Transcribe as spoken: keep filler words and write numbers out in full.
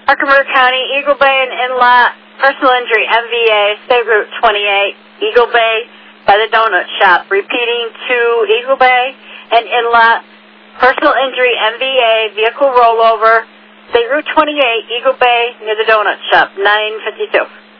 Herkimer County, Eagle Bay and Inlet, personal injury, M V A, State Route twenty-eight, Eagle Bay by the donut shop. Repeating to Eagle Bay and Inlet, personal injury, M V A, vehicle rollover, State Route twenty-eight, Eagle Bay near the donut shop, nine fifty-two.